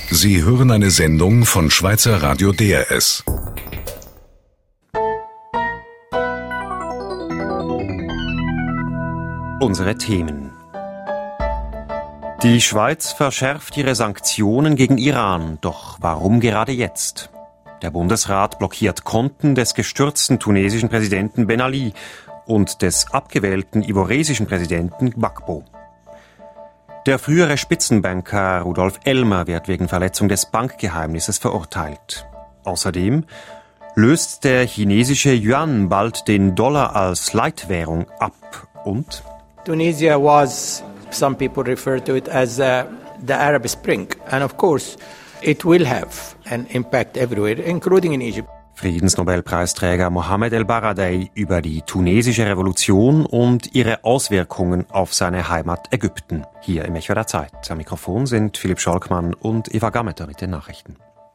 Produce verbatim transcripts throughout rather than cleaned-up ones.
Sie hören eine Sendung von Schweizer Radio D R S. Unsere Themen. Die Schweiz verschärft ihre Sanktionen gegen Iran, doch warum gerade jetzt? Der Bundesrat blockiert Konten des gestürzten tunesischen Präsidenten Ben Ali und des abgewählten ivoresischen Präsidenten Gbagbo. Der frühere Spitzenbanker Rudolf Elmer wird wegen Verletzung des Bankgeheimnisses verurteilt. Außerdem löst der chinesische Yuan bald den Dollar als Leitwährung ab und Tunisia was, some people refer to it as uh, the Arab Spring, and of course it will have an impact everywhere, including in Egypt. Friedensnobelpreisträger Mohamed El-Baradei über die tunesische Revolution und ihre Auswirkungen auf seine Heimat Ägypten. Hier im Echo der Zeit. Am Mikrofon sind Philipp Scholkmann und Eva Gammeter mit den Nachrichten.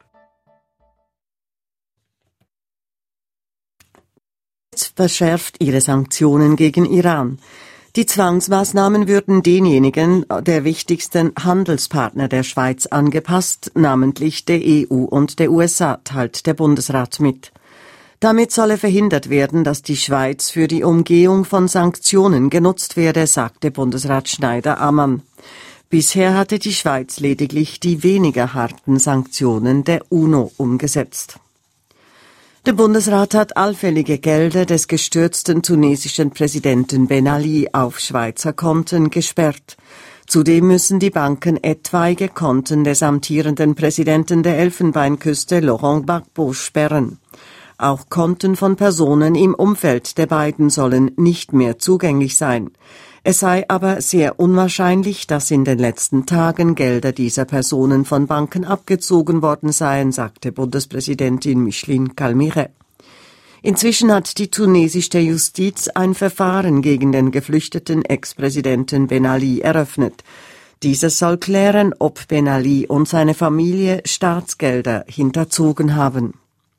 Verschärft ihre Sanktionen gegen Iran. Die Zwangsmaßnahmen würden denjenigen der wichtigsten Handelspartner der Schweiz angepasst, namentlich der E U und der U S A, teilt der Bundesrat mit. Damit solle verhindert werden, dass die Schweiz für die Umgehung von Sanktionen genutzt werde, sagte Bundesrat Schneider-Ammann. Bisher hatte die Schweiz lediglich die weniger harten Sanktionen der UNO umgesetzt. Der Bundesrat hat allfällige Gelder des gestürzten tunesischen Präsidenten Ben Ali auf Schweizer Konten gesperrt. Zudem müssen die Banken etwaige Konten des amtierenden Präsidenten der Elfenbeinküste Laurent Gbagbo sperren. Auch Konten von Personen im Umfeld der beiden sollen nicht mehr zugänglich sein. Es sei aber sehr unwahrscheinlich, dass in den letzten Tagen Gelder dieser Personen von Banken abgezogen worden seien, sagte Bundespräsidentin Micheline Calmire. Inzwischen hat die tunesische Justiz ein Verfahren gegen den geflüchteten Ex-Präsidenten Ben Ali eröffnet. Dieses soll klären, ob Ben Ali und seine Familie Staatsgelder hinterzogen haben.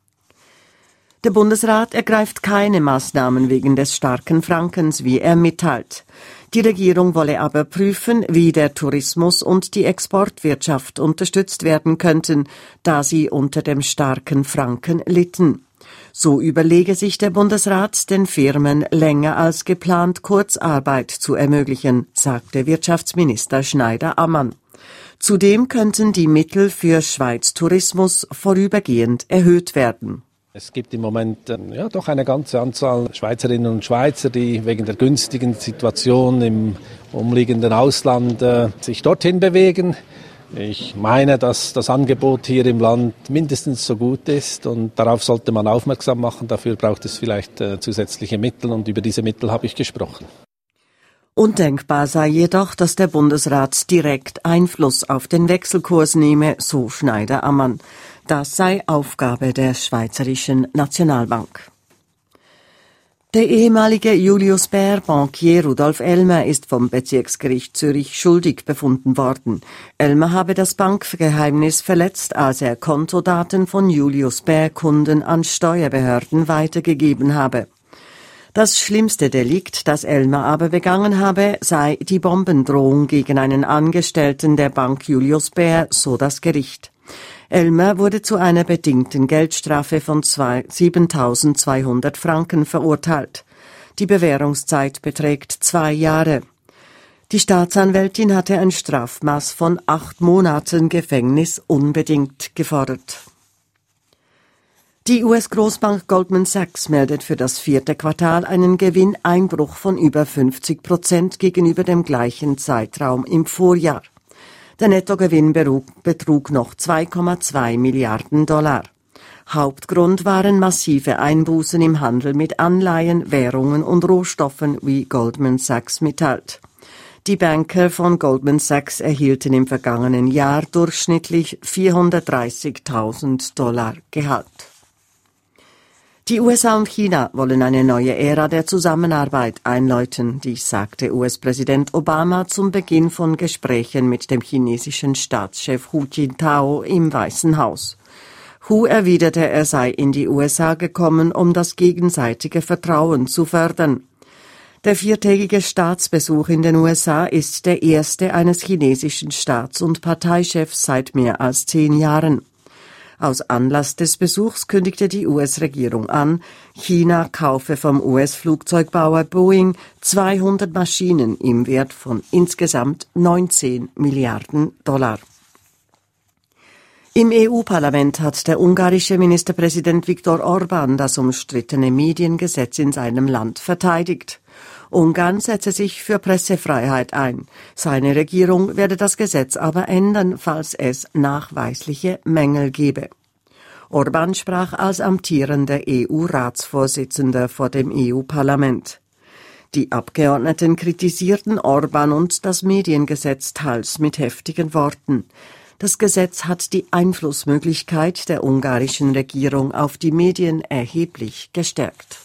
Der Bundesrat ergreift keine Maßnahmen wegen des starken Frankens, wie er mitteilt. Die Regierung wolle aber prüfen, wie der Tourismus und die Exportwirtschaft unterstützt werden könnten, da sie unter dem starken Franken litten. So überlege sich der Bundesrat, den Firmen länger als geplant Kurzarbeit zu ermöglichen, sagte Wirtschaftsminister Schneider-Ammann. Zudem könnten die Mittel für Schweiz Tourismus vorübergehend erhöht werden. Es gibt im Moment äh, ja, doch eine ganze Anzahl Schweizerinnen und Schweizer, die wegen der günstigen Situation im umliegenden Ausland äh, sich dorthin bewegen. Ich meine, dass das Angebot hier im Land mindestens so gut ist und darauf sollte man aufmerksam machen. Dafür braucht es vielleicht äh, zusätzliche Mittel und über diese Mittel habe ich gesprochen. Undenkbar sei jedoch, dass der Bundesrat direkt Einfluss auf den Wechselkurs nehme, so Schneider-Ammann. Das sei Aufgabe der Schweizerischen Nationalbank. Der ehemalige Julius Baer Bankier Rudolf Elmer ist vom Bezirksgericht Zürich schuldig befunden worden. Elmer habe das Bankgeheimnis verletzt, als er Kontodaten von Julius Baer Kunden an Steuerbehörden weitergegeben habe. Das schlimmste Delikt, das Elmer aber begangen habe, sei die Bombendrohung gegen einen Angestellten der Bank Julius Baer, so das Gericht. Elmer wurde zu einer bedingten Geldstrafe von siebentausendzweihundert Franken verurteilt. Die Bewährungszeit beträgt zwei Jahre. Die Staatsanwältin hatte ein Strafmaß von acht Monaten Gefängnis unbedingt gefordert. Die U S-Großbank Goldman Sachs meldet für das vierte Quartal einen Gewinneinbruch von über fünfzig Prozent gegenüber dem gleichen Zeitraum im Vorjahr. Der Nettogewinn betrug noch zwei Komma zwei Milliarden Dollar. Hauptgrund waren massive Einbußen im Handel mit Anleihen, Währungen und Rohstoffen, wie Goldman Sachs mitteilt. Die Banker von Goldman Sachs erhielten im vergangenen Jahr durchschnittlich vierhundertdreißigtausend Dollar Gehalt. Die U S A und China wollen eine neue Ära der Zusammenarbeit einläuten. Dies sagte U S-Präsident Obama zum Beginn von Gesprächen mit dem chinesischen Staatschef Hu Jintao im Weißen Haus. Hu erwiderte, er sei in die U S A gekommen, um das gegenseitige Vertrauen zu fördern. Der viertägige Staatsbesuch in den U S A ist der erste eines chinesischen Staats- und Parteichefs seit mehr als zehn Jahren. Aus Anlass des Besuchs kündigte die U S-Regierung an, China kaufe vom U S-Flugzeugbauer Boeing zweihundert Maschinen im Wert von insgesamt neunzehn Milliarden Dollar. Im E U-Parlament hat der ungarische Ministerpräsident Viktor Orbán das umstrittene Mediengesetz in seinem Land verteidigt. Ungarn setze sich für Pressefreiheit ein. Seine Regierung werde das Gesetz aber ändern, falls es nachweisliche Mängel gebe. Orbán sprach als amtierender E U-Ratsvorsitzender vor dem E U-Parlament. Die Abgeordneten kritisierten Orbán und das Mediengesetz teils mit heftigen Worten. Das Gesetz hat die Einflussmöglichkeit der ungarischen Regierung auf die Medien erheblich gestärkt.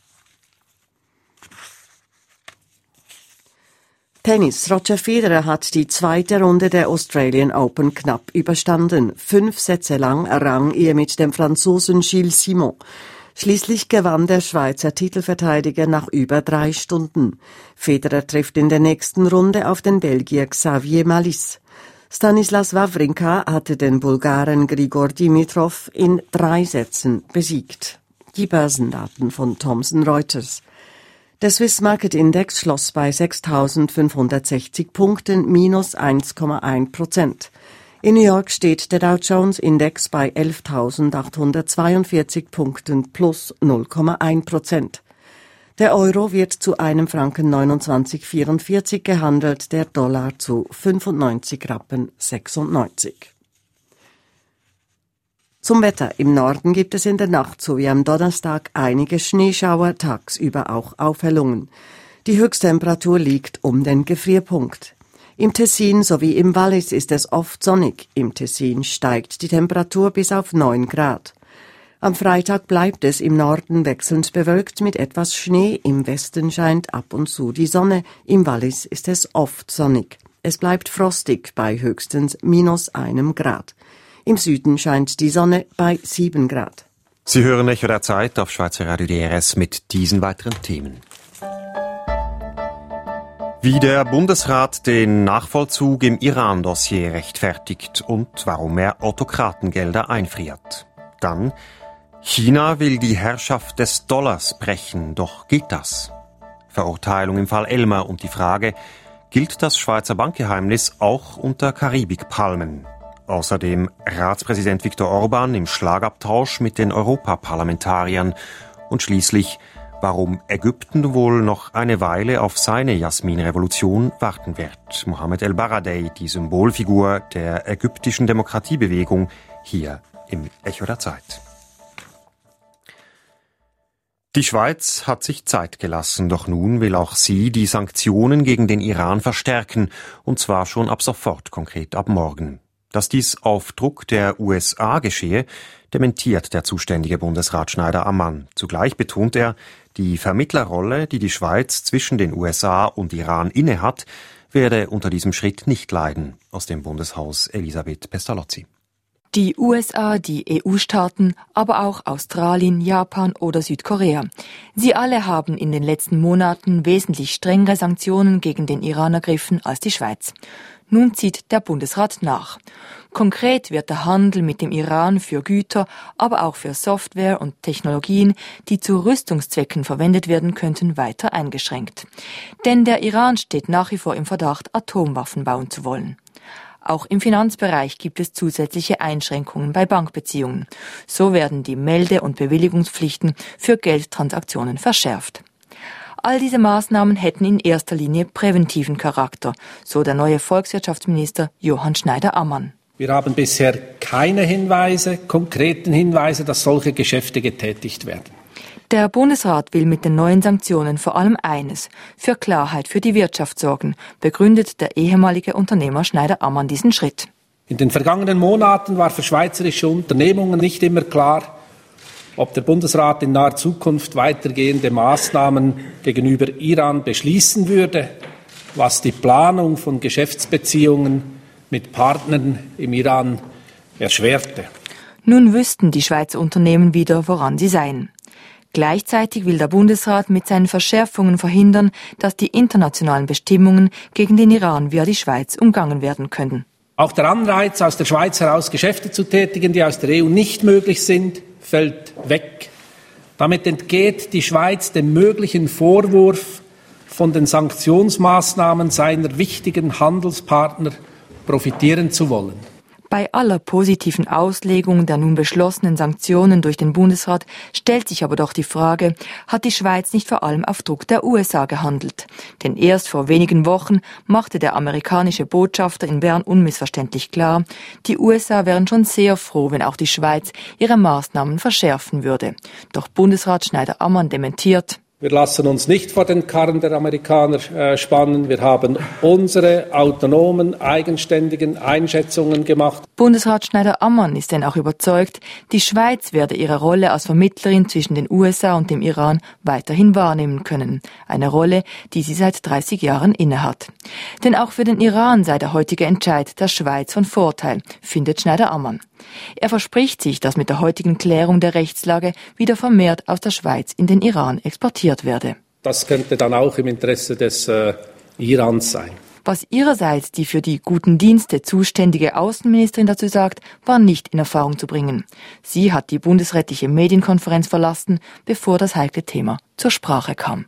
Tennis. Roger Federer hat die zweite Runde der Australian Open knapp überstanden. Fünf Sätze lang errang er mit dem Franzosen Gilles Simon. Schließlich gewann der Schweizer Titelverteidiger nach über drei Stunden. Federer trifft in der nächsten Runde auf den Belgier Xavier Malisse. Stanislas Wawrinka hatte den Bulgaren Grigor Dimitrov in drei Sätzen besiegt. Die Börsendaten von Thomson Reuters. Der Swiss Market Index schloss bei sechstausendfünfhundertsechzig Punkten, minus eins Komma eins Prozent. In New York steht der Dow Jones Index bei elftausendachthundertzweiundvierzig Punkten, plus null Komma eins Prozent. Der Euro wird zu einem Franken neunundzwanzig Komma vierundvierzig gehandelt, der Dollar zu fünfundneunzig Rappen sechsundneunzig. Zum Wetter. Im Norden gibt es in der Nacht sowie am Donnerstag einige Schneeschauer, tagsüber auch Aufhellungen. Die Höchsttemperatur liegt um den Gefrierpunkt. Im Tessin sowie im Wallis ist es oft sonnig. Im Tessin steigt die Temperatur bis auf neun Grad. Am Freitag bleibt es im Norden wechselnd bewölkt mit etwas Schnee. Im Westen scheint ab und zu die Sonne. Im Wallis ist es oft sonnig. Es bleibt frostig bei höchstens minus einem Grad. Im Süden scheint die Sonne bei sieben Grad. Sie hören Echo der Zeit auf Schweizer Radio D R S mit diesen weiteren Themen. Wie der Bundesrat den Nachvollzug im Iran-Dossier rechtfertigt und warum er Autokratengelder einfriert. Dann, China will die Herrschaft des Dollars brechen, doch gilt das? Verurteilung im Fall Elmer und die Frage, gilt das Schweizer Bankgeheimnis auch unter Karibikpalmen? Außerdem Ratspräsident Viktor Orbán im Schlagabtausch mit den Europaparlamentariern und schließlich, warum Ägypten wohl noch eine Weile auf seine Jasmin-Revolution warten wird. Mohammed El-Baradei, die Symbolfigur der ägyptischen Demokratiebewegung, hier im Echo der Zeit. Die Schweiz hat sich Zeit gelassen, doch nun will auch sie die Sanktionen gegen den Iran verstärken, und zwar schon ab sofort, konkret ab morgen. Dass dies auf Druck der U S A geschehe, dementiert der zuständige Bundesrat Schneider-Ammann. Zugleich betont er, die Vermittlerrolle, die die Schweiz zwischen den U S A und Iran innehat, werde unter diesem Schritt nicht leiden. Aus dem Bundeshaus Elisabeth Pestalozzi. Die U S A, die E U-Staaten, aber auch Australien, Japan oder Südkorea. Sie alle haben in den letzten Monaten wesentlich strengere Sanktionen gegen den Iran ergriffen als die Schweiz. Nun zieht der Bundesrat nach. Konkret wird der Handel mit dem Iran für Güter, aber auch für Software und Technologien, die zu Rüstungszwecken verwendet werden könnten, weiter eingeschränkt. Denn der Iran steht nach wie vor im Verdacht, Atomwaffen bauen zu wollen. Auch im Finanzbereich gibt es zusätzliche Einschränkungen bei Bankbeziehungen. So werden die Melde- und Bewilligungspflichten für Geldtransaktionen verschärft. All diese Maßnahmen hätten in erster Linie präventiven Charakter, so der neue Volkswirtschaftsminister Johann Schneider-Ammann. Wir haben bisher keine Hinweise, konkreten Hinweise, dass solche Geschäfte getätigt werden. Der Bundesrat will mit den neuen Sanktionen vor allem eines, für Klarheit für die Wirtschaft sorgen, begründet der ehemalige Unternehmer Schneider-Ammann diesen Schritt. In den vergangenen Monaten war für schweizerische Unternehmungen nicht immer klar, ob der Bundesrat in naher Zukunft weitergehende Maßnahmen gegenüber Iran beschließen würde, was die Planung von Geschäftsbeziehungen mit Partnern im Iran erschwerte. Nun wüssten die Schweizer Unternehmen wieder, woran sie seien. Gleichzeitig will der Bundesrat mit seinen Verschärfungen verhindern, dass die internationalen Bestimmungen gegen den Iran via die Schweiz umgangen werden können. Auch der Anreiz, aus der Schweiz heraus Geschäfte zu tätigen, die aus der E U nicht möglich sind, fällt weg. Damit entgeht die Schweiz dem möglichen Vorwurf, von den Sanktionsmaßnahmen seiner wichtigen Handelspartner profitieren zu wollen. Bei aller positiven Auslegung der nun beschlossenen Sanktionen durch den Bundesrat stellt sich aber doch die Frage, hat die Schweiz nicht vor allem auf Druck der U S A gehandelt? Denn erst vor wenigen Wochen machte der amerikanische Botschafter in Bern unmissverständlich klar, die U S A wären schon sehr froh, wenn auch die Schweiz ihre Maßnahmen verschärfen würde. Doch Bundesrat Schneider-Ammann dementiert: Wir lassen uns nicht vor den Karren der Amerikaner äh, spannen. Wir haben unsere autonomen, eigenständigen Einschätzungen gemacht. Bundesrat Schneider-Ammann ist denn auch überzeugt, die Schweiz werde ihre Rolle als Vermittlerin zwischen den U S A und dem Iran weiterhin wahrnehmen können. Eine Rolle, die sie seit dreißig Jahren innehat. Denn auch für den Iran sei der heutige Entscheid der Schweiz von Vorteil, findet Schneider-Ammann. Er verspricht sich, dass mit der heutigen Klärung der Rechtslage wieder vermehrt aus der Schweiz in den Iran exportiert werde. Das könnte dann auch im Interesse des äh, Irans sein. Was ihrerseits die für die guten Dienste zuständige Außenministerin dazu sagt, war nicht in Erfahrung zu bringen. Sie hat die bundesrätliche Medienkonferenz verlassen, bevor das heikle Thema zur Sprache kam.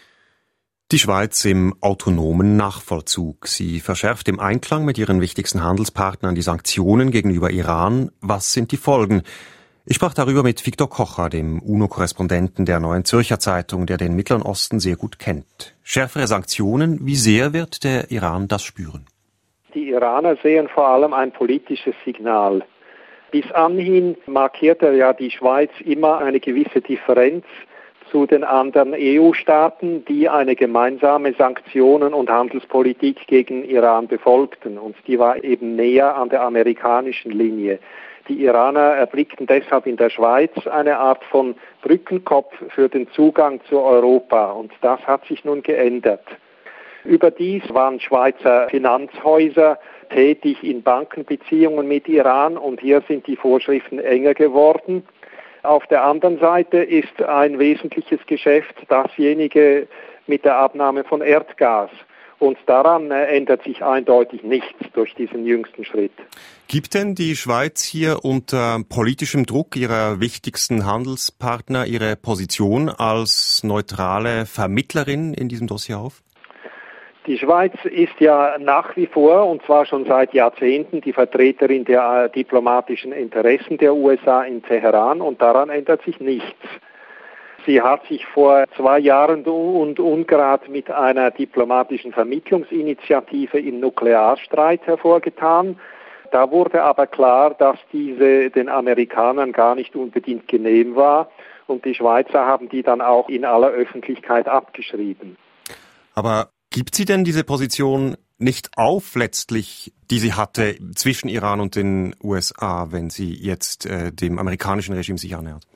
Die Schweiz im autonomen Nachvollzug. Sie verschärft im Einklang mit ihren wichtigsten Handelspartnern die Sanktionen gegenüber Iran. Was sind die Folgen? Ich sprach darüber mit Viktor Kocher, dem UNO-Korrespondenten der Neuen Zürcher Zeitung, der den Mittleren Osten sehr gut kennt. Schärfere Sanktionen, wie sehr wird der Iran das spüren? Die Iraner sehen vor allem ein politisches Signal. Bis anhin markierte ja die Schweiz immer eine gewisse Differenz zu den anderen E U-Staaten, die eine gemeinsame Sanktionen- und Handelspolitik gegen Iran befolgten. Und die war eben näher an der amerikanischen Linie. Die Iraner erblickten deshalb in der Schweiz eine Art von Brückenkopf für den Zugang zu Europa. Und das hat sich nun geändert. Überdies waren Schweizer Finanzhäuser tätig in Bankenbeziehungen mit Iran und hier sind die Vorschriften enger geworden. Auf der anderen Seite ist ein wesentliches Geschäft dasjenige mit der Abnahme von Erdgas. Und daran ändert sich eindeutig nichts durch diesen jüngsten Schritt. Gibt denn die Schweiz hier unter politischem Druck ihrer wichtigsten Handelspartner ihre Position als neutrale Vermittlerin in diesem Dossier auf? Die Schweiz ist ja nach wie vor, und zwar schon seit Jahrzehnten, die Vertreterin der diplomatischen Interessen der U S A in Teheran und daran ändert sich nichts. Sie hat sich vor zwei Jahren und ungerad mit einer diplomatischen Vermittlungsinitiative im Nuklearstreit hervorgetan. Da wurde aber klar, dass diese den Amerikanern gar nicht unbedingt genehm war und die Schweizer haben die dann auch in aller Öffentlichkeit abgeschrieben. Aber gibt sie denn diese Position nicht auf letztlich, die sie hatte zwischen Iran und den U S A, wenn sie jetzt äh, dem amerikanischen Regime sich annähert?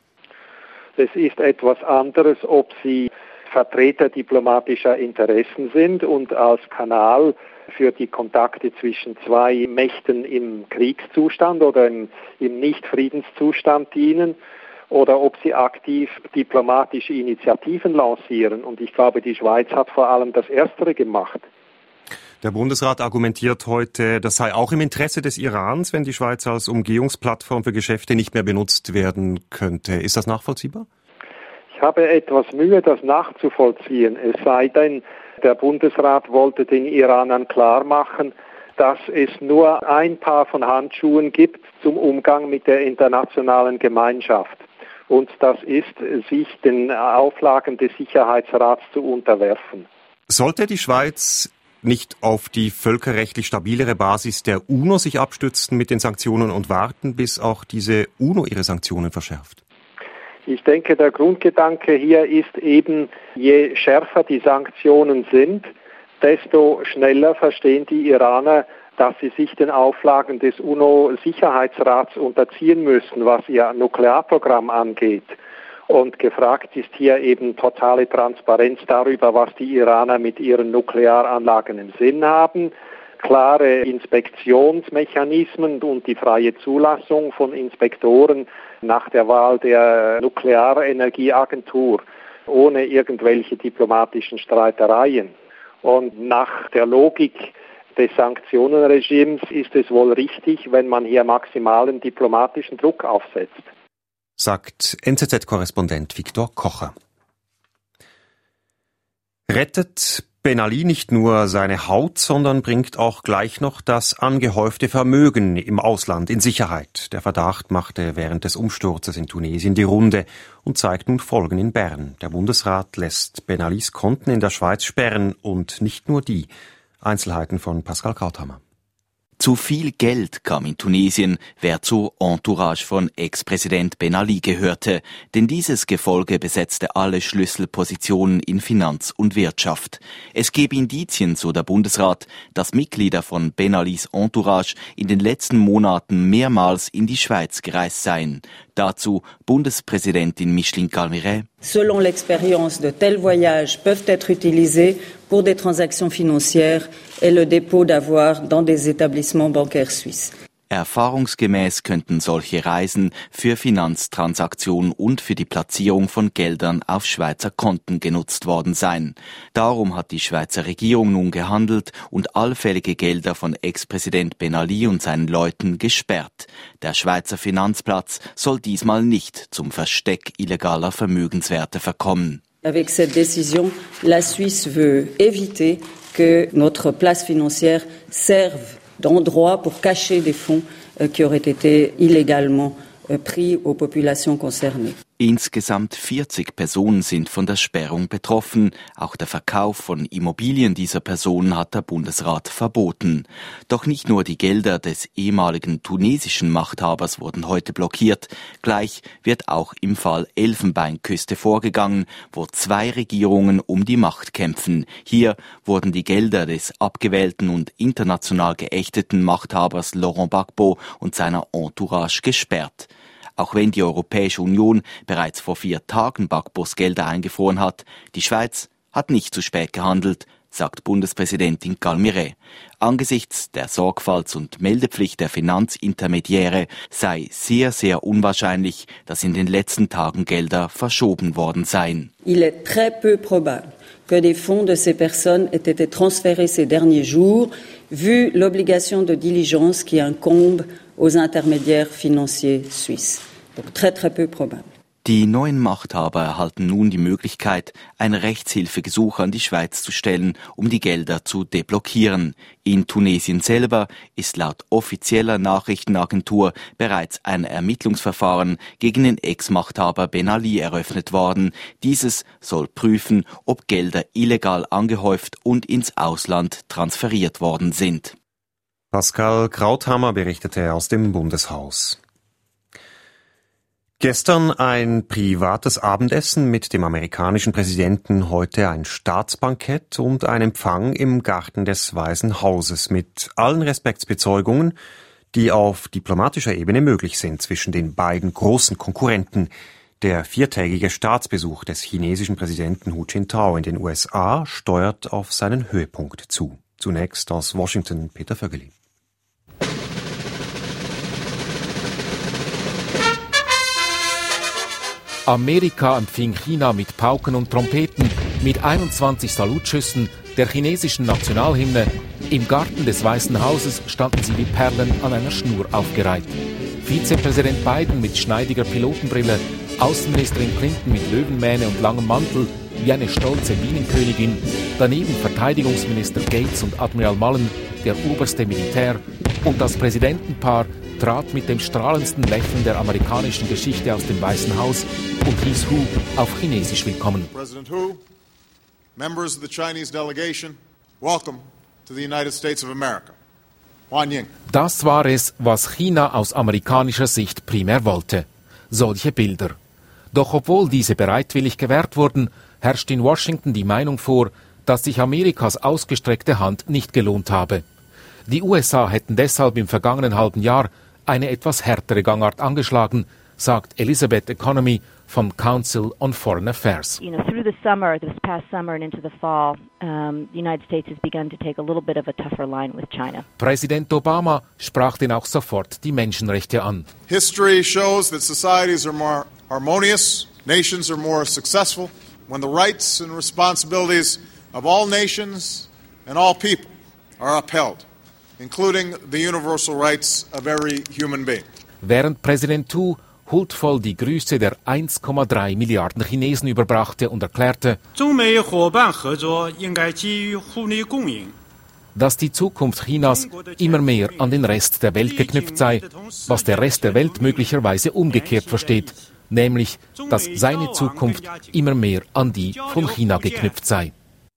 Es ist etwas anderes, ob sie Vertreter diplomatischer Interessen sind und als Kanal für die Kontakte zwischen zwei Mächten im Kriegszustand oder im, im Nicht-Friedenszustand dienen, oder ob sie aktiv diplomatische Initiativen lancieren. Und ich glaube, die Schweiz hat vor allem das Erstere gemacht. Der Bundesrat argumentiert heute, das sei auch im Interesse des Irans, wenn die Schweiz als Umgehungsplattform für Geschäfte nicht mehr benutzt werden könnte. Ist das nachvollziehbar? Ich habe etwas Mühe, das nachzuvollziehen. Es sei denn, der Bundesrat wollte den Iranern klar machen, dass es nur ein Paar von Handschuhen gibt zum Umgang mit der internationalen Gemeinschaft. Und das ist, sich den Auflagen des Sicherheitsrats zu unterwerfen. Sollte die Schweiz nicht auf die völkerrechtlich stabilere Basis der UNO sich abstützen mit den Sanktionen und warten, bis auch diese UNO ihre Sanktionen verschärft? Ich denke, der Grundgedanke hier ist eben, je schärfer die Sanktionen sind, desto schneller verstehen die Iraner, dass sie sich den Auflagen des UNO-Sicherheitsrats unterziehen müssen, was ihr Nuklearprogramm angeht. Und gefragt ist hier eben totale Transparenz darüber, was die Iraner mit ihren Nuklearanlagen im Sinn haben. klare Inspektionsmechanismen und die freie Zulassung von Inspektoren nach der Wahl der Nuklearenergieagentur ohne irgendwelche diplomatischen Streitereien. Und nach der Logik des Sanktionenregimes ist es wohl richtig, wenn man hier maximalen diplomatischen Druck aufsetzt. Sagt N Z Z-Korrespondent Viktor Kocher. Rettet Ben Ali nicht nur seine Haut, sondern bringt auch gleich noch das angehäufte Vermögen im Ausland in Sicherheit. Der Verdacht machte während des Umsturzes in Tunesien die Runde und zeigt nun Folgen in Bern. Der Bundesrat lässt Ben Alis Konten in der Schweiz sperren und nicht nur die. Einzelheiten von Pascal Krauthammer. Zu viel Geld kam in Tunesien, wer zur Entourage von Ex-Präsident Ben Ali gehörte, denn dieses Gefolge besetzte alle Schlüsselpositionen in Finanz und Wirtschaft. Es gebe Indizien, so der Bundesrat, dass Mitglieder von Ben Alis Entourage in den letzten Monaten mehrmals in die Schweiz gereist seien. Dazu Bundespräsidentin Micheline Calmeret. Selon l'expérience, de tels voyages peuvent être utilisés pour des transactions financières et le dépôt d'avoirs dans des établissements bancaires suisses. Erfahrungsgemäß könnten solche Reisen für Finanztransaktionen und für die Platzierung von Geldern auf Schweizer Konten genutzt worden sein. Darum hat die Schweizer Regierung nun gehandelt und allfällige Gelder von Ex-Präsident Ben Ali und seinen Leuten gesperrt. Der Schweizer Finanzplatz soll diesmal nicht zum Versteck illegaler Vermögenswerte verkommen. Avec cette décision, la Suisse veut éviter que notre place financière serve d'endroit pour cacher des fonds qui auraient été illégalement pris aux populations concernées. Insgesamt vierzig Personen sind von der Sperrung betroffen. Auch der Verkauf von Immobilien dieser Personen hat der Bundesrat verboten. Doch nicht nur die Gelder des ehemaligen tunesischen Machthabers wurden heute blockiert. Gleich wird auch im Fall Elfenbeinküste vorgegangen, wo zwei Regierungen um die Macht kämpfen. Hier wurden die Gelder des abgewählten und international geächteten Machthabers Laurent Gbagbo und seiner Entourage gesperrt. Auch wenn die Europäische Union bereits vor vier Tagen Gbagbos Gelder eingefroren hat, die Schweiz hat nicht zu spät gehandelt, sagt Bundespräsidentin Calmeret. Angesichts der Sorgfalts- und Meldepflicht der Finanzintermediäre sei sehr, sehr unwahrscheinlich, dass in den letzten Tagen Gelder verschoben worden seien. Il est très peu probable que des fonds de ces personnes aient été transférés ces derniers jours, vu l'obligation de diligence qui incombe aux intermédiaires financiers suisses. Donc très, très peu probable. Die neuen Machthaber erhalten nun die Möglichkeit, ein Rechtshilfegesuch an die Schweiz zu stellen, um die Gelder zu deblockieren. In Tunesien selber ist laut offizieller Nachrichtenagentur bereits ein Ermittlungsverfahren gegen den Ex-Machthaber Ben Ali eröffnet worden. Dieses soll prüfen, ob Gelder illegal angehäuft und ins Ausland transferiert worden sind. Pascal Krauthammer berichtete aus dem Bundeshaus. Gestern ein privates Abendessen mit dem amerikanischen Präsidenten, heute ein Staatsbankett und ein Empfang im Garten des Weißen Hauses mit allen Respektsbezeugungen, die auf diplomatischer Ebene möglich sind zwischen den beiden großen Konkurrenten. Der viertägige Staatsbesuch des chinesischen Präsidenten Hu Jintao in den U S A steuert auf seinen Höhepunkt zu. Zunächst aus Washington Peter Vögeli. Amerika empfing China mit Pauken und Trompeten, mit einundzwanzig Salutschüssen, der chinesischen Nationalhymne. Im Garten des Weißen Hauses standen sie wie Perlen an einer Schnur aufgereiht. Vizepräsident Biden mit schneidiger Pilotenbrille, Außenministerin Clinton mit Löwenmähne und langem Mantel, wie eine stolze Bienenkönigin, daneben Verteidigungsminister Gates und Admiral Mullen, der oberste Militär, und das Präsidentenpaar trat mit dem strahlendsten Lächeln der amerikanischen Geschichte aus dem Weißen Haus und hieß Hu auf Chinesisch willkommen. President Hu, members of the Chinese delegation, welcome to the United States of America. Huan Ying. Das war es, was China aus amerikanischer Sicht primär wollte. Solche Bilder. Doch obwohl diese bereitwillig gewährt wurden, herrscht in Washington die Meinung vor, dass sich Amerikas ausgestreckte Hand nicht gelohnt habe. Die U S A hätten deshalb im vergangenen halben Jahr eine etwas härtere Gangart angeschlagen, sagt Elizabeth Economy, vom Council on Foreign Affairs. You know, through the summer, this past summer and into the fall, um, the United States has begun to take a little bit of a tougher line with China. Präsident Obama sprach denn auch sofort die Menschenrechte an. History shows that societies are more harmonious, nations are more successful when the rights and responsibilities of all nations and all people are upheld, including the universal rights of every human being. Während Präsident Tu huldvoll die Grüße der eins Komma drei Milliarden Chinesen überbrachte und erklärte, dass die Zukunft Chinas immer mehr an den Rest der Welt geknüpft sei, was der Rest der Welt möglicherweise umgekehrt versteht, nämlich, dass seine Zukunft immer mehr an die von China geknüpft sei.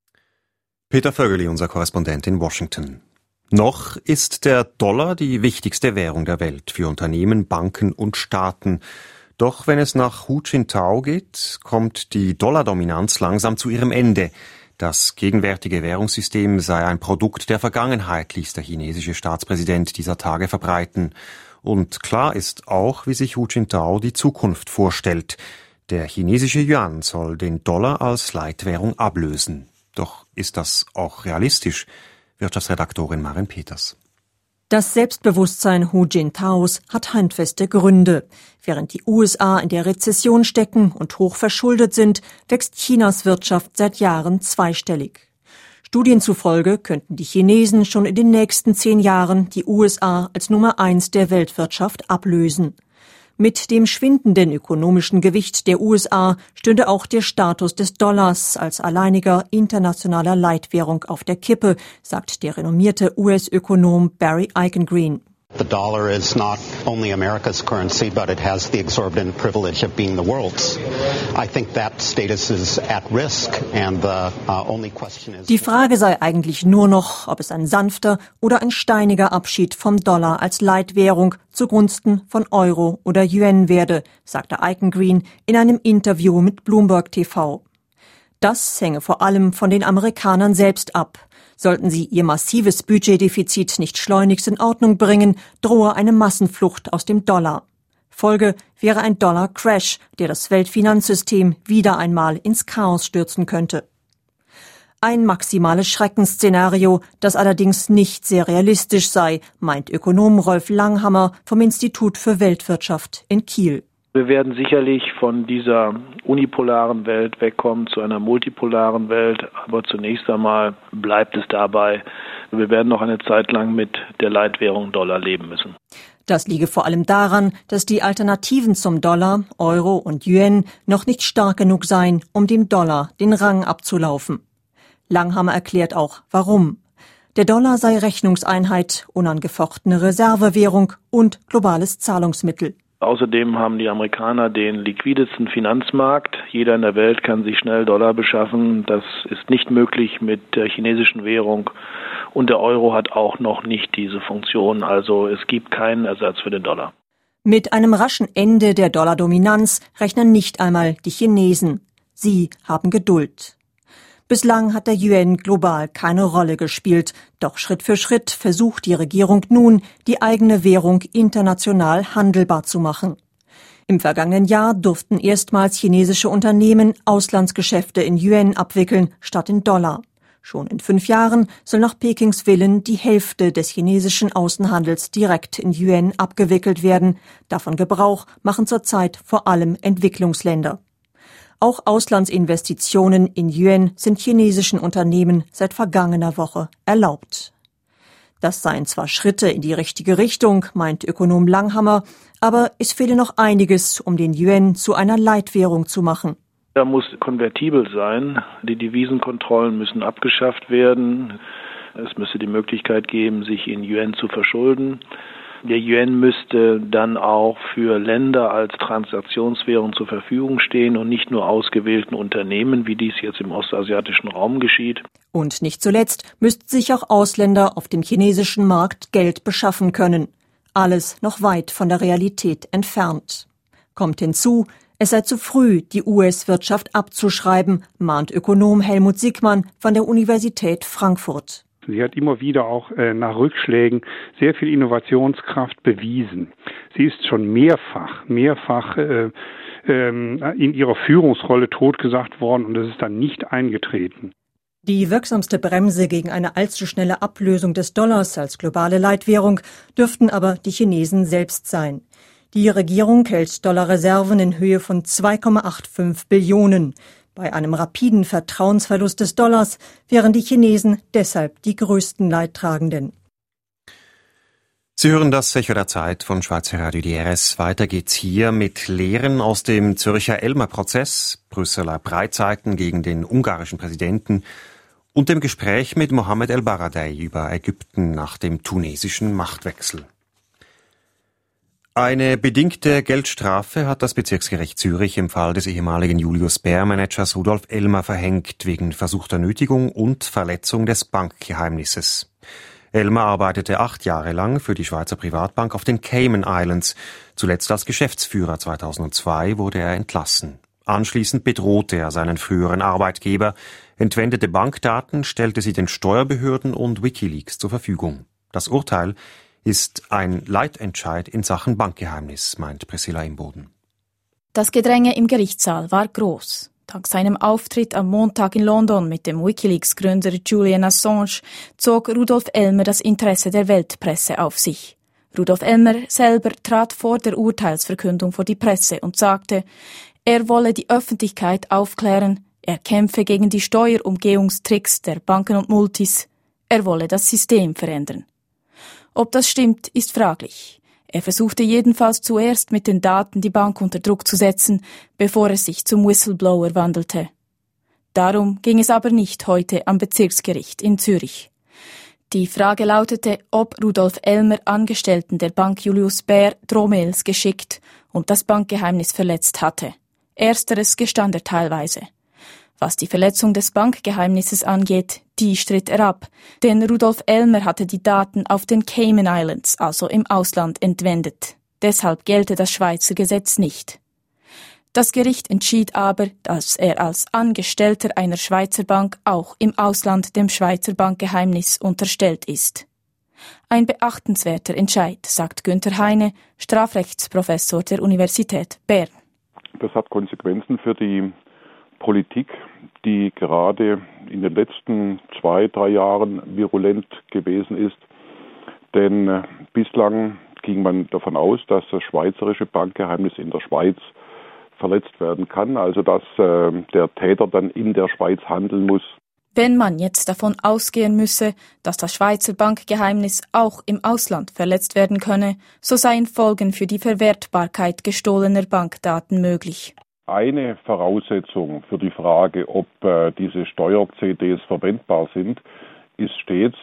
Peter Vögeli, unser Korrespondent in Washington. Noch ist der Dollar die wichtigste Währung der Welt für Unternehmen, Banken und Staaten. Doch wenn es nach Hu Jintao geht, kommt die Dollardominanz langsam zu ihrem Ende. Das gegenwärtige Währungssystem sei ein Produkt der Vergangenheit, ließ der chinesische Staatspräsident dieser Tage verbreiten. Und klar ist auch, wie sich Hu Jintao die Zukunft vorstellt. Der chinesische Yuan soll den Dollar als Leitwährung ablösen. Doch ist das auch realistisch? Wirtschaftsredaktorin Maren Peters. Das Selbstbewusstsein Hu Jintaos hat handfeste Gründe. Während die U S A in der Rezession stecken und hoch verschuldet sind, wächst Chinas Wirtschaft seit Jahren zweistellig. Studien zufolge könnten die Chinesen schon in den nächsten zehn Jahren die U S A als Nummer eins der Weltwirtschaft ablösen. Mit dem schwindenden ökonomischen Gewicht der U S A stünde auch der Status des Dollars als alleiniger internationaler Leitwährung auf der Kippe, sagt der renommierte U S-Ökonom Barry Eichengreen. The dollar is not only America's currency, but it has the exorbitant privilege of being the world's. I think that status is at risk, and the uh, only question is... Die Frage sei eigentlich nur noch, ob es ein sanfter oder ein steiniger Abschied vom Dollar als Leitwährung zugunsten von Euro oder Yuan werde, sagte Eichengreen in einem Interview mit Bloomberg T V. Das hänge vor allem von den Amerikanern selbst ab. Sollten sie ihr massives Budgetdefizit nicht schleunigst in Ordnung bringen, drohe eine Massenflucht aus dem Dollar. Folge wäre ein Dollar-Crash, der das Weltfinanzsystem wieder einmal ins Chaos stürzen könnte. Ein maximales Schreckensszenario, das allerdings nicht sehr realistisch sei, meint Ökonom Rolf Langhammer vom Institut für Weltwirtschaft in Kiel. Wir werden sicherlich von dieser unipolaren Welt wegkommen zu einer multipolaren Welt, aber zunächst einmal bleibt es dabei, wir werden noch eine Zeit lang mit der Leitwährung Dollar leben müssen. Das liege vor allem daran, dass die Alternativen zum Dollar, Euro und Yuan noch nicht stark genug seien, um dem Dollar den Rang abzulaufen. Langhammer erklärt auch, warum. Der Dollar sei Rechnungseinheit, unangefochtene Reservewährung und globales Zahlungsmittel. Außerdem haben die Amerikaner den liquidesten Finanzmarkt. Jeder in der Welt kann sich schnell Dollar beschaffen. Das ist nicht möglich mit der chinesischen Währung. Und der Euro hat auch noch nicht diese Funktion. Also es gibt keinen Ersatz für den Dollar. Mit einem raschen Ende der Dollardominanz rechnen nicht einmal die Chinesen. Sie haben Geduld. Bislang hat der Yuan global keine Rolle gespielt, doch Schritt für Schritt versucht die Regierung nun, die eigene Währung international handelbar zu machen. Im vergangenen Jahr durften erstmals chinesische Unternehmen Auslandsgeschäfte in Yuan abwickeln statt in Dollar. Schon in fünf Jahren soll nach Pekings Willen die Hälfte des chinesischen Außenhandels direkt in Yuan abgewickelt werden. Davon Gebrauch machen zurzeit vor allem Entwicklungsländer. Auch Auslandsinvestitionen in Yuan sind chinesischen Unternehmen seit vergangener Woche erlaubt. Das seien zwar Schritte in die richtige Richtung, meint Ökonom Langhammer, aber es fehle noch einiges, um den Yuan zu einer Leitwährung zu machen. Er muss konvertibel sein. Die Devisenkontrollen müssen abgeschafft werden. Es müsste die Möglichkeit geben, sich in Yuan zu verschulden. Der Yuan müsste dann auch für Länder als Transaktionswährung zur Verfügung stehen und nicht nur ausgewählten Unternehmen, wie dies jetzt im ostasiatischen Raum geschieht. Und nicht zuletzt müssten sich auch Ausländer auf dem chinesischen Markt Geld beschaffen können. Alles noch weit von der Realität entfernt. Kommt hinzu, es sei zu früh, die U S-Wirtschaft abzuschreiben, mahnt Ökonom Helmut Siegmann von der Universität Frankfurt. Sie hat immer wieder auch äh, nach Rückschlägen sehr viel Innovationskraft bewiesen. Sie ist schon mehrfach, mehrfach äh, ähm, in ihrer Führungsrolle totgesagt worden und es ist dann nicht eingetreten. Die wirksamste Bremse gegen eine allzu schnelle Ablösung des Dollars als globale Leitwährung dürften aber die Chinesen selbst sein. Die Regierung hält Dollarreserven in Höhe von zwei Komma fünfundachtzig Billionen. Bei einem rapiden Vertrauensverlust des Dollars wären die Chinesen deshalb die größten Leidtragenden. Sie hören das Echo der Zeit von Schweizer Radio D R S. Weiter geht's hier mit Lehren aus dem Zürcher Elmer-Prozess, Brüsseler Breitseiten gegen den ungarischen Präsidenten und dem Gespräch mit Mohamed El Baradei über Ägypten nach dem tunesischen Machtwechsel. Eine bedingte Geldstrafe hat das Bezirksgericht Zürich im Fall des ehemaligen Julius Baer-Managers Rudolf Elmer verhängt, wegen versuchter Nötigung und Verletzung des Bankgeheimnisses. Elmer arbeitete acht Jahre lang für die Schweizer Privatbank auf den Cayman Islands. Zuletzt als Geschäftsführer. zweitausendzwei wurde er entlassen. Anschließend bedrohte er seinen früheren Arbeitgeber, entwendete Bankdaten, stellte sie den Steuerbehörden und WikiLeaks zur Verfügung. Das Urteil ist ein Leitentscheid in Sachen Bankgeheimnis, meint Priscilla Imboden. Das Gedränge im Gerichtssaal war groß. Dank seinem Auftritt am Montag in London mit dem WikiLeaks-Gründer Julian Assange zog Rudolf Elmer das Interesse der Weltpresse auf sich. Rudolf Elmer selber trat vor der Urteilsverkündung vor die Presse und sagte, er wolle die Öffentlichkeit aufklären, er kämpfe gegen die Steuerumgehungstricks der Banken und Multis, er wolle das System verändern. Ob das stimmt, ist fraglich. Er versuchte jedenfalls zuerst mit den Daten die Bank unter Druck zu setzen, bevor er sich zum Whistleblower wandelte. Darum ging es aber nicht heute am Bezirksgericht in Zürich. Die Frage lautete, ob Rudolf Elmer Angestellten der Bank Julius Baer Drohmails geschickt und das Bankgeheimnis verletzt hatte. Ersteres gestand er teilweise. Was die Verletzung des Bankgeheimnisses angeht, die stritt er ab, denn Rudolf Elmer hatte die Daten auf den Cayman Islands, also im Ausland, entwendet. Deshalb gelte das Schweizer Gesetz nicht. Das Gericht entschied aber, dass er als Angestellter einer Schweizer Bank auch im Ausland dem Schweizer Bankgeheimnis unterstellt ist. Ein beachtenswerter Entscheid, sagt Günther Heine, Strafrechtsprofessor der Universität Bern. Das hat Konsequenzen für die Politik, die gerade in den letzten zwei, drei Jahren virulent gewesen ist. Denn äh, bislang ging man davon aus, dass das schweizerische Bankgeheimnis in der Schweiz verletzt werden kann, also dass äh, der Täter dann in der Schweiz handeln muss. Wenn man jetzt davon ausgehen müsse, dass das Schweizer Bankgeheimnis auch im Ausland verletzt werden könne, so seien Folgen für die Verwertbarkeit gestohlener Bankdaten möglich. Eine Voraussetzung für die Frage, ob äh, diese Steuer-C Ds verwendbar sind, ist stets,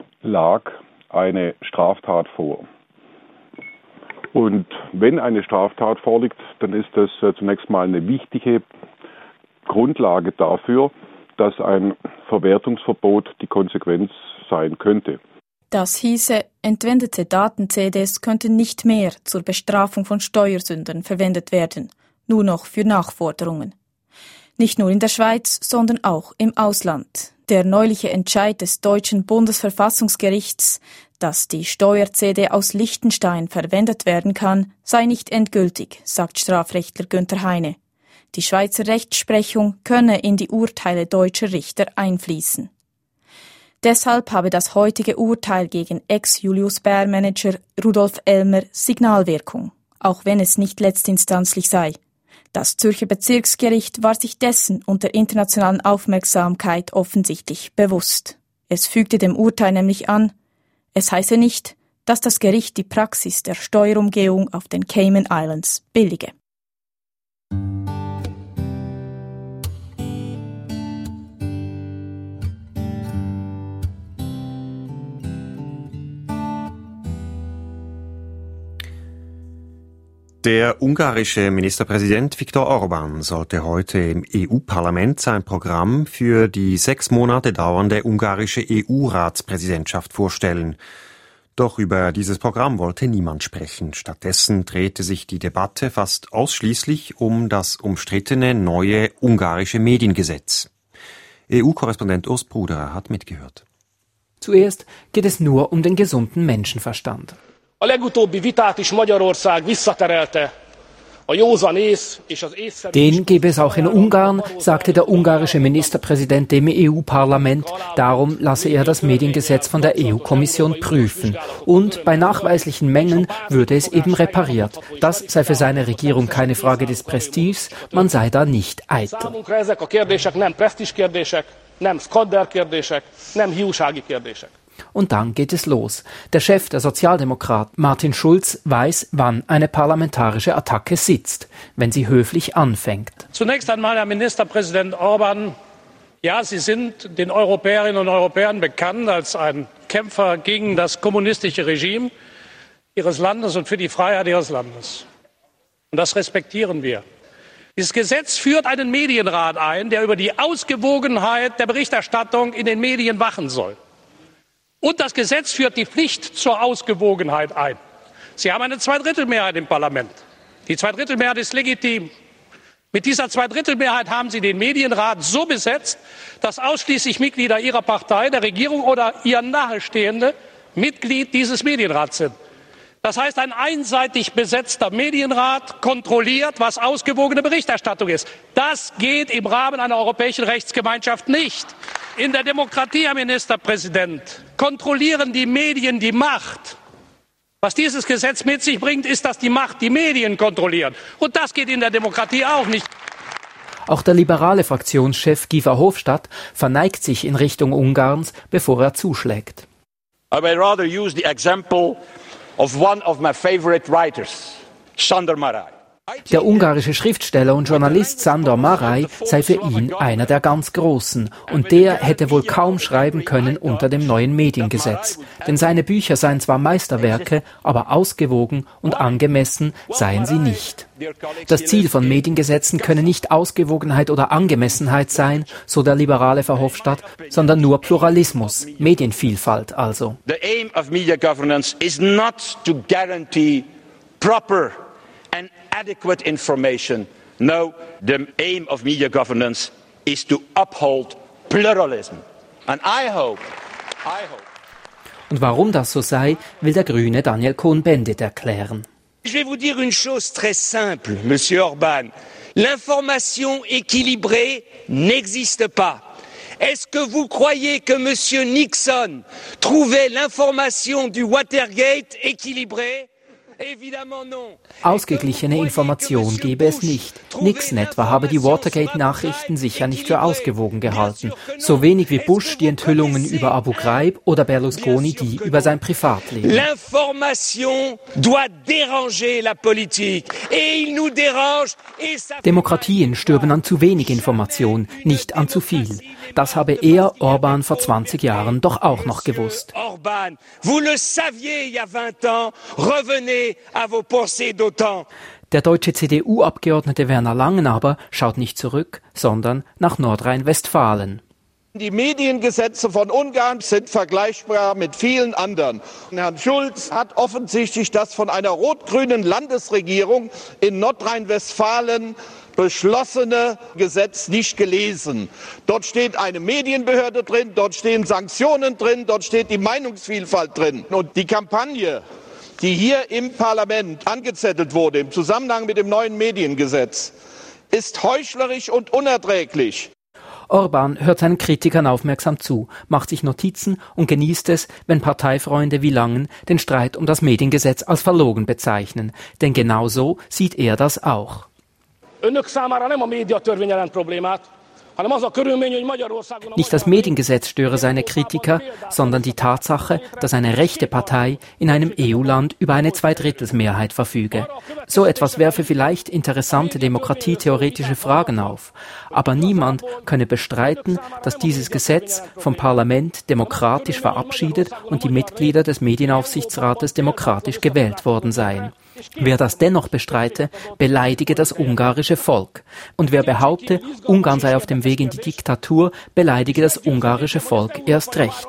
lag eine Straftat vor. Und wenn eine Straftat vorliegt, dann ist das äh, zunächst mal eine wichtige Grundlage dafür, dass ein Verwertungsverbot die Konsequenz sein könnte. Das hieße, entwendete Daten-C Ds könnten nicht mehr zur Bestrafung von Steuersündern verwendet werden, nur noch für Nachforderungen. Nicht nur in der Schweiz, sondern auch im Ausland. Der neuliche Entscheid des deutschen Bundesverfassungsgerichts, dass die Steuer-C D aus Liechtenstein verwendet werden kann, sei nicht endgültig, sagt Strafrechtler Günther Heine. Die Schweizer Rechtsprechung könne in die Urteile deutscher Richter einfließen. Deshalb habe das heutige Urteil gegen Ex-Julius Baer-Manager Rudolf Elmer Signalwirkung, auch wenn es nicht letztinstanzlich sei. Das Zürcher Bezirksgericht war sich dessen und der internationalen Aufmerksamkeit offensichtlich bewusst. Es fügte dem Urteil nämlich an, es heiße nicht, dass das Gericht die Praxis der Steuerumgehung auf den Cayman Islands billige. Der ungarische Ministerpräsident Viktor Orbán sollte heute im E U-Parlament sein Programm für die sechs Monate dauernde ungarische E U-Ratspräsidentschaft vorstellen. Doch über dieses Programm wollte niemand sprechen. Stattdessen drehte sich die Debatte fast ausschließlich um das umstrittene neue ungarische Mediengesetz. E U-Korrespondent Urs Bruderer hat mitgehört. Zuerst geht es nur um den gesunden Menschenverstand. A legutóbbi vitát is Magyarország visszaterelte Den gäbe es auch in Ungarn, sagte der ungarische Ministerpräsident dem E U-Parlament. Darum lasse er das Mediengesetz von der E U-Kommission prüfen. Und bei nachweislichen Mängeln würde es eben repariert. Das sei für seine Regierung keine Frage des Prestiges, man sei da nicht eitel. Und dann geht es los. Der Chef der Sozialdemokraten, Martin Schulz, weiß, wann eine parlamentarische Attacke sitzt, wenn sie höflich anfängt. Zunächst einmal, Herr Ministerpräsident Orban, ja, Sie sind den Europäerinnen und Europäern bekannt als ein Kämpfer gegen das kommunistische Regime Ihres Landes und für die Freiheit Ihres Landes. Und das respektieren wir. Dieses Gesetz führt einen Medienrat ein, der über die Ausgewogenheit der Berichterstattung in den Medien wachen soll. Und das Gesetz führt die Pflicht zur Ausgewogenheit ein. Sie haben eine Zweidrittelmehrheit im Parlament. Die Zweidrittelmehrheit ist legitim. Mit dieser Zweidrittelmehrheit haben Sie den Medienrat so besetzt, dass ausschließlich Mitglieder Ihrer Partei, der Regierung oder ihr Nahestehende Mitglied dieses Medienrats sind. Das heißt, ein einseitig besetzter Medienrat kontrolliert, was ausgewogene Berichterstattung ist. Das geht im Rahmen einer europäischen Rechtsgemeinschaft nicht. In der Demokratie, Herr Ministerpräsident, kontrollieren die Medien die Macht. Was dieses Gesetz mit sich bringt, ist, dass die Macht die Medien kontrolliert. Und das geht in der Demokratie auch nicht. Auch der liberale Fraktionschef Guy Verhofstadt verneigt sich in Richtung Ungarns, bevor er zuschlägt. I will rather use the example of one of my favorite writers, Sándor Márai. Der ungarische Schriftsteller und Journalist Sándor Márai sei für ihn einer der ganz Großen und der hätte wohl kaum schreiben können unter dem neuen Mediengesetz. Denn seine Bücher seien zwar Meisterwerke, aber ausgewogen und angemessen seien sie nicht. Das Ziel von Mediengesetzen könne nicht Ausgewogenheit oder Angemessenheit sein, so der liberale Verhofstadt, sondern nur Pluralismus, Medienvielfalt also. The aim of media governance is not to guarantee proper and adequate information. No, the aim of media governance is to uphold pluralism. And I hope, I hope. Und warum das so sei, will der Grüne Daniel Cohn-Bendit erklären. Je vais vous dire une chose très simple, Monsieur Orban. L'information équilibrée n'existe pas. Est-ce que vous croyez que Monsieur Nixon trouvait l'information du Watergate équilibrée? Ausgeglichene Information gebe es nicht. Nixon etwa habe die Watergate-Nachrichten sicher nicht für ausgewogen gehalten. So wenig wie Bush die Enthüllungen über Abu Ghraib oder Berlusconi die über sein Privatleben. Demokratien stürben an zu wenig Information, nicht an zu viel. Das habe er, Orban, vor zwanzig Jahren doch auch noch gewusst. Orban, vous le saviez il y a vingt ans, revenez à vos pensées d'OTAN. Der deutsche C D U-Abgeordnete Werner Langen aber schaut nicht zurück, sondern nach Nordrhein-Westfalen. Die Mediengesetze von Ungarn sind vergleichbar mit vielen anderen. Herr Schulz hat offensichtlich das von einer rot-grünen Landesregierung in Nordrhein-Westfalen beschlossene Gesetz nicht gelesen. Dort steht eine Medienbehörde drin, dort stehen Sanktionen drin, dort steht die Meinungsvielfalt drin. Und die Kampagne, die hier im Parlament angezettelt wurde im Zusammenhang mit dem neuen Mediengesetz, ist heuchlerisch und unerträglich. Orban hört seinen Kritikern aufmerksam zu, macht sich Notizen und genießt es, wenn Parteifreunde wie Langen den Streit um das Mediengesetz als verlogen bezeichnen. Denn genau so sieht er das auch. Nicht das Mediengesetz störe seine Kritiker, sondern die Tatsache, dass eine rechte Partei in einem E U-Land über eine Zweidrittelsmehrheit verfüge. So etwas werfe vielleicht interessante demokratietheoretische Fragen auf. Aber niemand könne bestreiten, dass dieses Gesetz vom Parlament demokratisch verabschiedet und die Mitglieder des Medienaufsichtsrates demokratisch gewählt worden seien. Wer das dennoch bestreite, beleidige das ungarische Volk. Und wer behaupte, Ungarn sei auf dem Weg in die Diktatur, beleidige das ungarische Volk erst recht.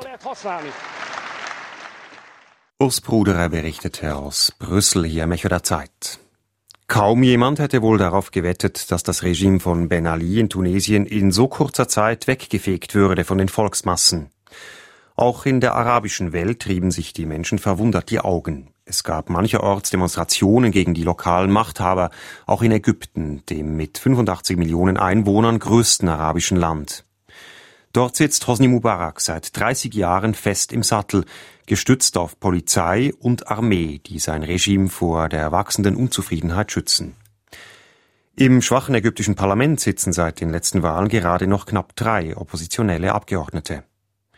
Urs Bruderer berichtete aus Brüssel, hier am Echo der Zeit. Kaum jemand hätte wohl darauf gewettet, dass das Regime von Ben Ali in Tunesien in so kurzer Zeit weggefegt würde von den Volksmassen. Auch in der arabischen Welt trieben sich die Menschen verwundert die Augen. Es gab mancherorts Demonstrationen gegen die lokalen Machthaber, auch in Ägypten, dem mit fünfundachtzig Millionen Einwohnern größten arabischen Land. Dort sitzt Hosni Mubarak seit dreißig Jahren fest im Sattel, gestützt auf Polizei und Armee, die sein Regime vor der wachsenden Unzufriedenheit schützen. Im schwachen ägyptischen Parlament sitzen seit den letzten Wahlen gerade noch knapp drei oppositionelle Abgeordnete.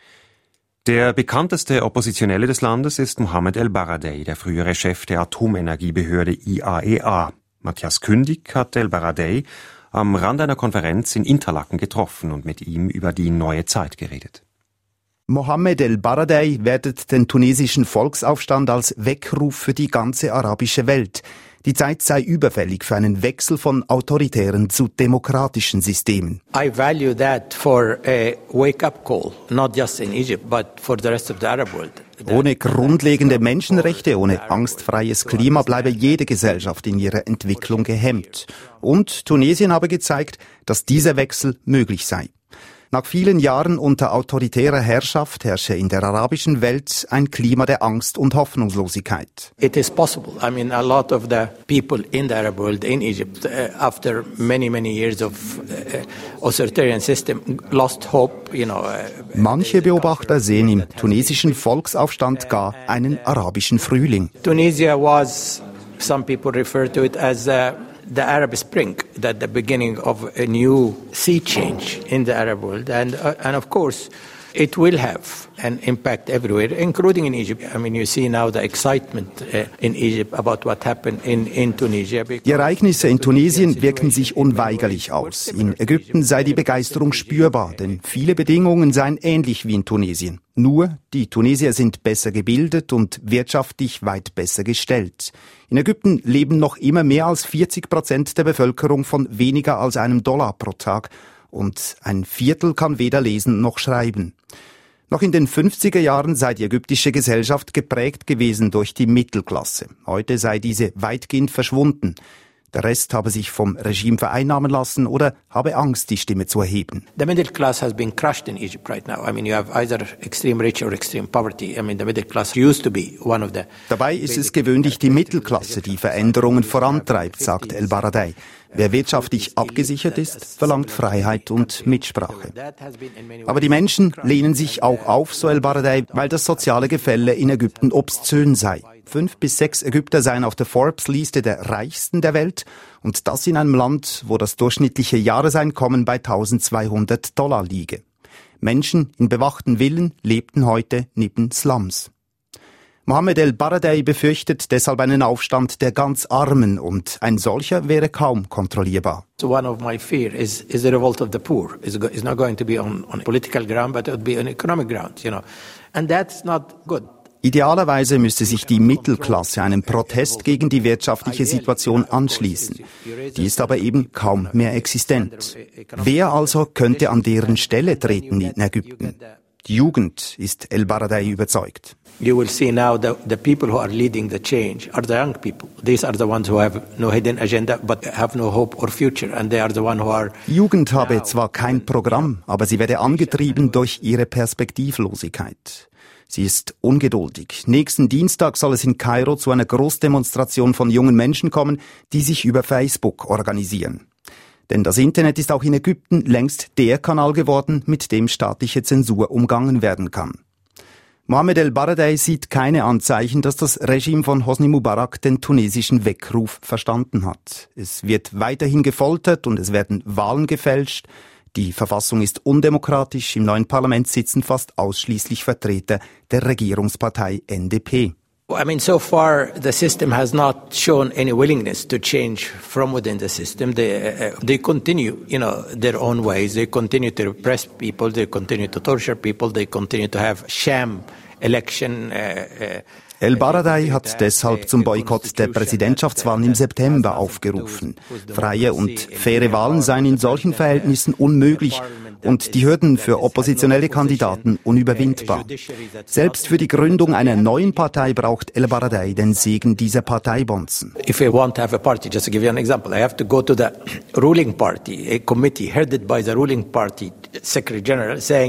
Der bekannteste Oppositionelle des Landes ist Mohammed El-Baradei, der frühere Chef der Atomenergiebehörde I A E A. Matthias Kündig hat El-Baradei am Rand einer Konferenz in Interlaken getroffen und mit ihm über die neue Zeit geredet. Mohammed El-Baradei wertet den tunesischen Volksaufstand als Weckruf für die ganze arabische Welt. Die Zeit sei überfällig für einen Wechsel von autoritären zu demokratischen Systemen. I value that for a wake-up call, not just in Egypt, but for the rest of the Arab world. Ohne grundlegende Menschenrechte, ohne angstfreies Klima bleibe jede Gesellschaft in ihrer Entwicklung gehemmt. Und Tunesien habe gezeigt, dass dieser Wechsel möglich sei. Nach vielen Jahren unter autoritärer Herrschaft herrsche in der arabischen Welt ein Klima der Angst und Hoffnungslosigkeit. It is possible. I mean, a lot of the people in the Arab world, in Egypt, uh, after many, many years of uh, authoritarian system, lost hope, you know. Uh, Manche Beobachter sehen im tunesischen Volksaufstand gar einen arabischen Frühling. Tunisia was, some people refer to it as a the Arab Spring, that the beginning of a new sea change in the Arab world. And, uh, and of course, it will have an impact everywhere, including in Egypt. I mean, you see now the excitement uh, in Egypt about what happened in, in Tunisia. Die Ereignisse in Tunesien wirken sich unweigerlich aus. In Ägypten sei die Begeisterung spürbar, denn viele Bedingungen seien ähnlich wie in Tunesien. Nur, die Tunesier sind besser gebildet und wirtschaftlich weit besser gestellt. In Ägypten leben noch immer mehr als vierzig Prozent der Bevölkerung von weniger als einem Dollar pro Tag und ein Viertel kann weder lesen noch schreiben. Noch in den fünfziger Jahren sei die ägyptische Gesellschaft geprägt gewesen durch die Mittelklasse. Heute sei diese weitgehend verschwunden. Der Rest habe sich vom Regime vereinnahmen lassen oder habe Angst, die Stimme zu erheben. The middle class has been crushed in Egypt right now. I mean, you have either extreme rich or extreme poverty. I mean, the middle class used to be one of the... Dabei ist es gewöhnlich die Mittelklasse, die Veränderungen vorantreibt, sagt El-Baradei. Wer wirtschaftlich abgesichert ist, verlangt Freiheit und Mitsprache. Aber die Menschen lehnen sich auch auf, so El-Baradei, weil das soziale Gefälle in Ägypten obszön sei. Fünf bis sechs Ägypter seien auf der Forbes-Liste der Reichsten der Welt und das in einem Land, wo das durchschnittliche Jahreseinkommen bei eintausendzweihundert Dollar liege. Menschen in bewachten Villen lebten heute neben Slums. Mohammed El-Baradei befürchtet deshalb einen Aufstand der ganz Armen und ein solcher wäre kaum kontrollierbar. So one of my fear is is the revolt of the poor. It's, go, it's not going to be on, on political ground, but it would be on economic ground, you know. And that's not good. Idealerweise müsste sich die Mittelklasse einem Protest gegen die wirtschaftliche Situation anschließen. Die ist aber eben kaum mehr existent. Wer also könnte an deren Stelle treten in Ägypten? Die Jugend, ist El-Baradei überzeugt. You will see now the, the people who are leading the change are the young people. These are the ones who have no hidden agenda but have no hope or future, and they are the ones who are... Jugend habe zwar kein Programm, aber sie werde angetrieben durch ihre Perspektivlosigkeit. Sie ist ungeduldig. Nächsten Dienstag soll es in Kairo zu einer Großdemonstration von jungen Menschen kommen, die sich über Facebook organisieren. Denn das Internet ist auch in Ägypten längst der Kanal geworden, mit dem staatliche Zensur umgangen werden kann. Mohammed El-Baradei sieht keine Anzeichen, dass das Regime von Hosni Mubarak den tunesischen Weckruf verstanden hat. Es wird weiterhin gefoltert und es werden Wahlen gefälscht. Die Verfassung ist undemokratisch. Im neuen Parlament sitzen fast ausschließlich Vertreter der Regierungspartei N D P. I mean, so far the system has not shown any willingness to change from within the system. They, uh, they continue, you know, their own ways. They continue to repress people. They continue to torture people. They continue to have sham election. Uh, uh, El-Baradei hat deshalb zum Boykott der Präsidentschaftswahlen im September aufgerufen. Freie und faire Wahlen seien in solchen Verhältnissen unmöglich und die Hürden für oppositionelle Kandidaten unüberwindbar. Selbst für die Gründung einer neuen Partei braucht El-Baradei den Segen dieser Parteibonzen. If I want to have a party, just to give you an example, I have to go to the ruling party, a committee headed by the ruling party secretary general, saying,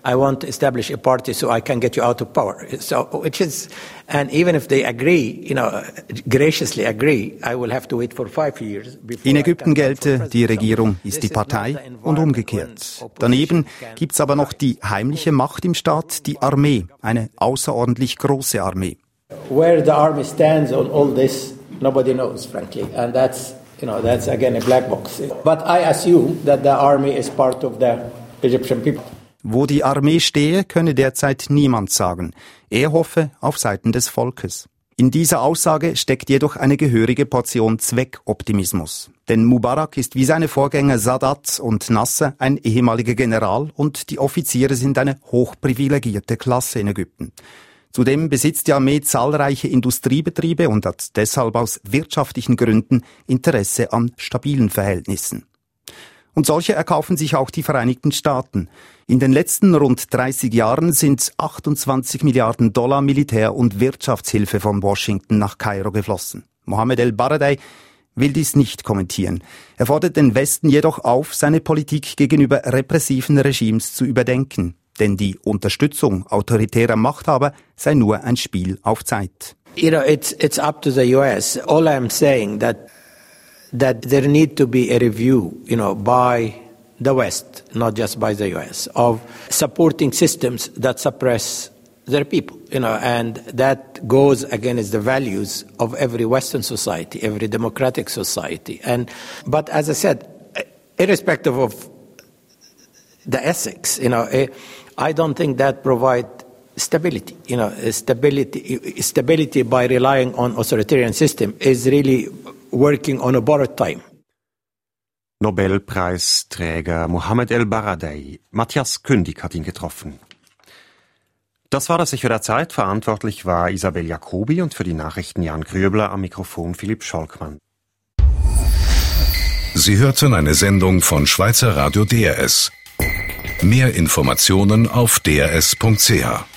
I want to establish a party so I can get you out of power. So, which is, and even if they agree, you know, graciously agree, I will have to wait for five years. In Ägypten gelte, die Regierung ist die Partei und umgekehrt. Daneben gibt's aber noch die heimliche Macht im Staat, die Armee, eine außerordentlich große Armee. Where the army stands on all this, nobody knows, frankly, and that's, you know, that's again a black box. But I assume that the army is part of the Egyptian people. Wo die Armee stehe, könne derzeit niemand sagen. Er hoffe auf Seiten des Volkes. In dieser Aussage steckt jedoch eine gehörige Portion Zweckoptimismus. Denn Mubarak ist wie seine Vorgänger Sadat und Nasser ein ehemaliger General und die Offiziere sind eine hochprivilegierte Klasse in Ägypten. Zudem besitzt die Armee zahlreiche Industriebetriebe und hat deshalb aus wirtschaftlichen Gründen Interesse an stabilen Verhältnissen. Und solche erkaufen sich auch die Vereinigten Staaten. In den letzten rund dreißig Jahren sind achtundzwanzig Milliarden Dollar Militär- und Wirtschaftshilfe von Washington nach Kairo geflossen. Mohammed El-Baradei will dies nicht kommentieren. Er fordert den Westen jedoch auf, seine Politik gegenüber repressiven Regimes zu überdenken. Denn die Unterstützung autoritärer Machthaber sei nur ein Spiel auf Zeit. You know, it's it's up to the U S. All I'm saying that that there need to be a review, you know, by the West, not just by the U S, of supporting systems that suppress their people, you know, and that goes against the values of every Western society, every democratic society. And but as I said, irrespective of the ethics, you know, I don't think that provide stability. You know, stability stability by relying on authoritarian system is really working on a borrowed time. Nobelpreisträger Mohammed El-Baradei. Matthias Kündig hat ihn getroffen. Das war das Echo der Zeit. Verantwortlich war Isabel Jacobi und für die Nachrichten Jan Grübler, am Mikrofon Philipp Scholkmann. Sie hörten eine Sendung von Schweizer Radio D R S. Mehr Informationen auf d r s punkt c h.